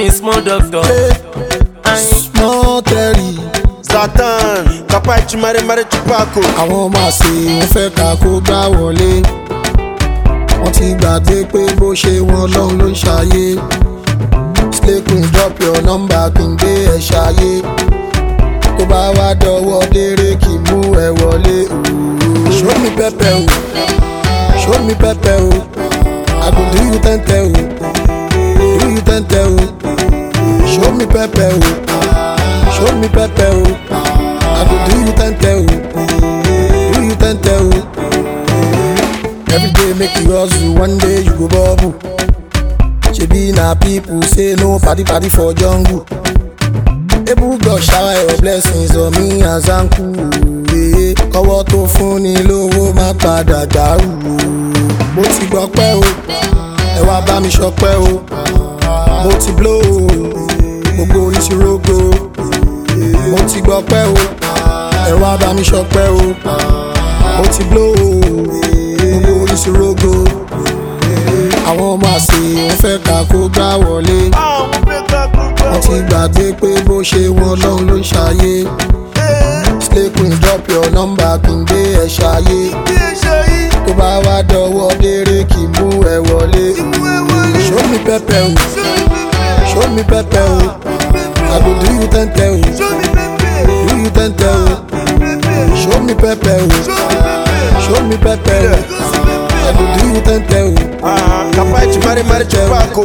me small doctor. Small Terry. Zlatan, Kapa Mare Chupaco. Àwọn máa ṣe wọ́n fẹ́ ká kó gbá wọlé. Wọ́n ti gbàgbé pé bó ṣe wọn lọ́hùn ló ń ṣayé. Slay Queen drop your number kí n gbé ẹ̀ ṣayé. Tó bá wá dọwọ́ déré kì í mú ẹ wọlé. Show me pepper o, show me pepper o. I go do you tente o, do you tente o. Show me pepper o, show me pepper o. I go do you tente o, do you tente o. Every day make you hustle, one day you go bubble. Shebi na people say no party for jungle. Able God shower your blessings on me as uncle. Kọ́wọ́ tó fún ni lówó má padà dàrú. Mo ti gbọ́pẹ́ o, ẹ wá bá mi ṣọpẹ́ o. Mo ti blow o, gbogbo orí ti rógo. Mo ti gbọ́pẹ́ o, ẹ wá bá mi ṣọpẹ́ o. Mo ti blow o, gbogbo orí ti rógo. Àwọn máa ṣe wọ́n fẹ́ ká kó gbá wọlé. Wọ́n ti gbàgbé pé bó ṣe wọn lọ́hùn ló ń ṣayé. Slay Queen drop your number kí n gbé ẹ̀ ṣayé. Tó bá wá dọwọ́ déré kì í mú ẹ wọlé. Show me pepper o, show me pepper o. I go do you tente o, do you tente o. Show me pepper o, show me pepper o. I go do you tente o. Kapa Mare Chupaco.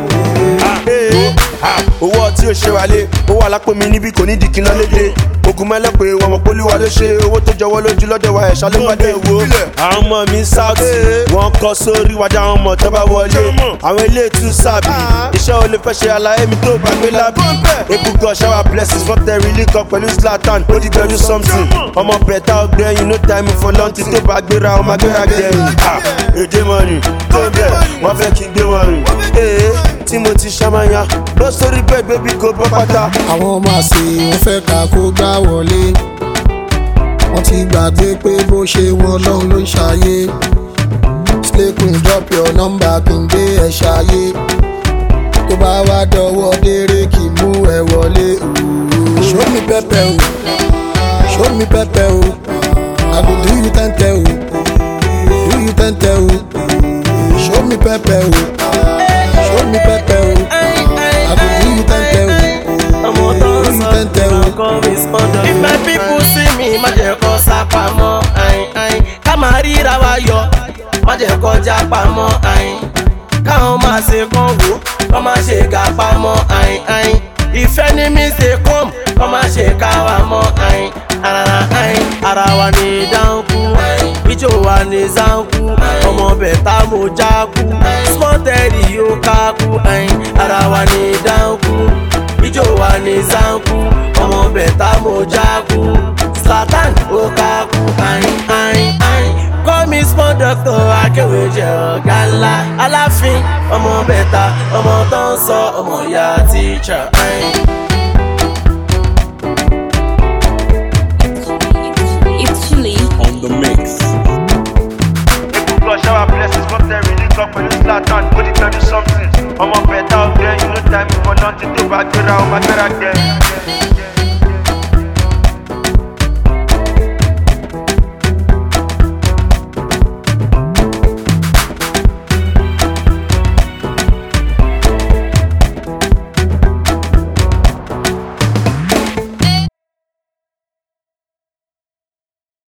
Owó tí ó ṣe wálé, owó alápò mi níbí kò ní di kí n lọ lédè. Ogun mẹ́lẹ́pẹ̀ wọn mọ̀ pólíwá ló ṣe, owó tó jọwọ́ lójú lọ́dọ̀ wa ẹ̀ṣá ló pàdé wo. Àwọn ọmọ mi South, wọ́n kọ́ sórí wájà àwọn ọmọ tó bá wọlé. Àwọn ilé tún sábì, iṣẹ́ ò lè fẹ́ ṣe àlàyé mi tó bá gbé lábì. Ebugan shower blessings from the really cup pẹ̀lú Zlatan, ó di gbẹ̀rú something. Ọmọ bẹ̀tà ọgbẹ́yìn, no time for lunch tó bá gbéra ọmọ agbéra gbẹ̀yìn. Èdè mọ̀nì tó bẹ̀, wọ́n fẹ́ kí n gbé wọn rìn. Tí mo ti ṣàmáyà lọ sórí bẹ́ẹ̀ bébí kò bọ́ pátá. Àwọn máa ṣe wọ́n fẹ́ ká kó gbá wọlé. Wọ́n ti gbàgbé pé bó ṣe wọn lọ́hùn ló ń ṣayé. Slay Queen drop your number kí n gbé ẹ̀ ṣayé. Tó bá wá dọwọ́ déré kì í mú ẹ wọlé. Show me pepper o, show me pepper o. I go do you tente o, do you tente o. Show me pepper o, show me pepper o. I go do you tente o, do you tente o. If my people see me, má jẹ́ kó sá pamọ́. Ká máa ríra wa yọ, má jẹ́ kó já pamọ́. Káwọn máa ṣe kán wò, kán máa ṣe ká pamọ́. If enemies dey come, kán máa ṣe ká wa mọ́. Ara wa ni dáńkú, ijó wa ni záńkú. Ọmọ bẹ̀tà mo jákú, Small Terry yóò kákú. Ara wa ni dáńkú, ijó wa ni záńkú. Ọmọ bẹ̀tà mo jákú, Zlatan ó kákú. Call me Small Doctor, akéwì jẹ́ ọ̀gá ńlá. Aláàfin ọmọ bẹ̀tà, ọmọ tó ń sọ ọmọ ìyá teacher. On the mix. Ebugan shower blessings from the really cup pẹ̀lú Zlatan, ó di gbẹ̀rú something. Ọmọ bẹ̀tà ọgbẹ́yìn, no time for lunch tó bá gbéra ọmọ agbéra gbẹ̀yìn.